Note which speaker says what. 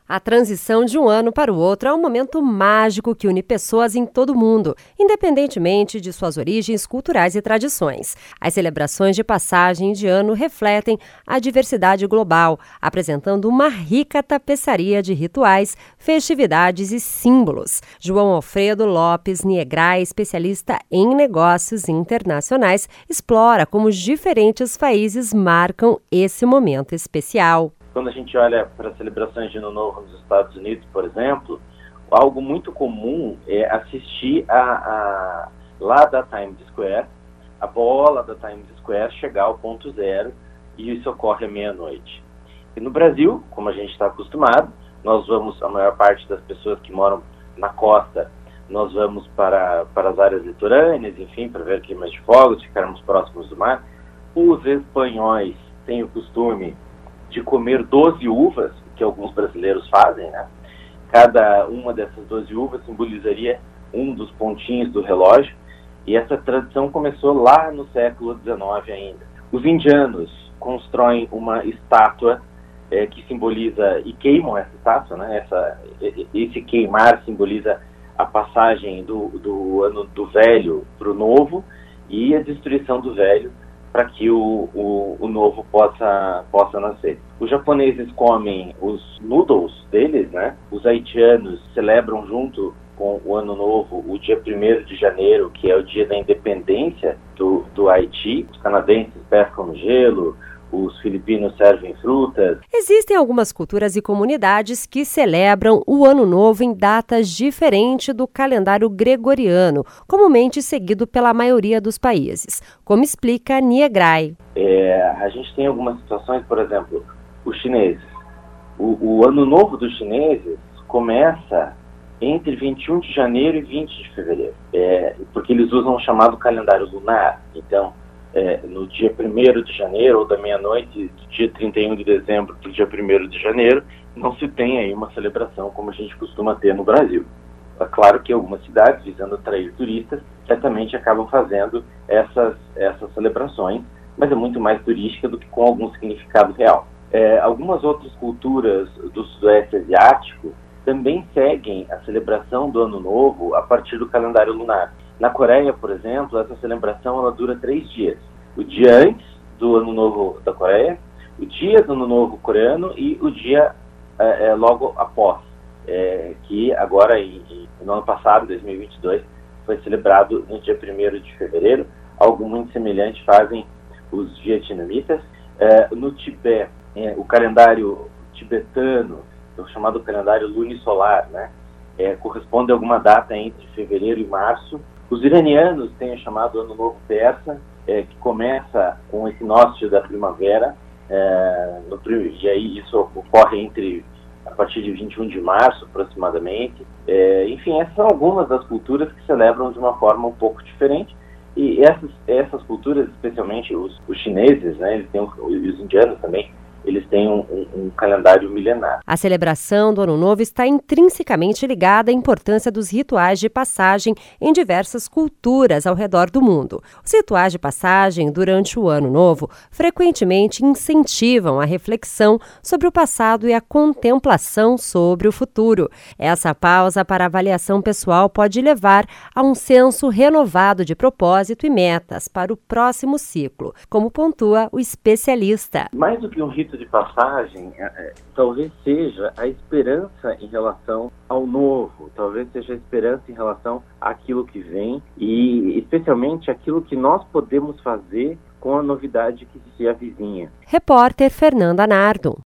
Speaker 1: A transição de um ano para o outro é um momento mágico que une pessoas em todo o mundo, independentemente de suas origens culturais e tradições. As celebrações de passagem de ano refletem a diversidade global, apresentando uma rica tapeçaria de rituais, festividades e símbolos. João Alfredo Lopes Niegrai, especialista em negócios internacionais, explora como os diferentes países marcam esse momento especial.
Speaker 2: Quando a gente olha para as celebrações de Ano Novo nos Estados Unidos, por exemplo, algo muito comum é assistir lá da Times Square, a bola da Times Square chegar ao ponto zero, e isso ocorre à meia-noite. E no Brasil, como a gente está acostumado, nós vamos, a maior parte das pessoas que moram na costa, nós vamos para as áreas litorâneas, enfim, para ver climas de fogos, ficarmos próximos do mar. Os espanhóis têm o costume de comer 12 uvas, que alguns brasileiros fazem, né? Cada uma dessas 12 uvas simbolizaria um dos pontinhos do relógio, e essa tradição começou lá no século XIX ainda. Os indianos constroem uma estátua que simboliza, e queimam essa estátua, né? Esse queimar simboliza a passagem do ano do velho para o novo e a destruição do velho, para que o novo possa nascer. Os japoneses comem os noodles deles, né? Os haitianos celebram junto com o Ano Novo o dia 1º de janeiro, que é o dia da independência do Haiti. Os canadenses pescam no gelo, os filipinos servem frutas.
Speaker 1: Existem algumas culturas e comunidades que celebram o Ano Novo em datas diferentes do calendário gregoriano, comumente seguido pela maioria dos países, como explica Niegrai.
Speaker 2: A gente tem algumas situações, por exemplo, os chineses. O Ano Novo dos chineses começa entre 21 de janeiro e 20 de fevereiro, porque eles usam o chamado calendário lunar. Então, no dia 1º de janeiro, ou da meia-noite, do dia 31 de dezembro para o dia 1º de janeiro, não se tem aí uma celebração como a gente costuma ter no Brasil. É claro que algumas cidades, visando atrair turistas, certamente acabam fazendo essas celebrações, mas é muito mais turística do que com algum significado real. Algumas outras culturas do Sudeste Asiático também seguem a celebração do Ano Novo a partir do calendário lunar. Na Coreia, por exemplo, essa celebração ela dura 3 dias. O dia antes do Ano Novo da Coreia, o dia do Ano Novo coreano e o dia logo após, que agora, no ano passado, 2022, foi celebrado no dia 1º de fevereiro. Algo muito semelhante fazem os vietnamitas. No Tibete, o calendário tibetano, o chamado calendário lunisolar, né? Corresponde a alguma data entre fevereiro e março. Os iranianos têm o chamado Ano Novo Persa, que começa com o equinócio da primavera, e aí isso ocorre a partir de 21 de março, aproximadamente. Enfim, essas são algumas das culturas que celebram de uma forma um pouco diferente, e essas culturas, especialmente os chineses, né, eles têm os indianos também, eles têm um calendário milenar.
Speaker 1: A celebração do Ano Novo está intrinsecamente ligada à importância dos rituais de passagem em diversas culturas ao redor do mundo. Os rituais de passagem durante o Ano Novo frequentemente incentivam a reflexão sobre o passado e a contemplação sobre o futuro. Essa pausa para avaliação pessoal pode levar a um senso renovado de propósito e metas para o próximo ciclo, como pontua o especialista.
Speaker 2: Mais do que um rito de passagem, talvez seja a esperança em relação ao novo, talvez seja a esperança em relação àquilo que vem e especialmente aquilo que nós podemos fazer com a novidade que se avizinha.
Speaker 1: Repórter Fernanda Nardo.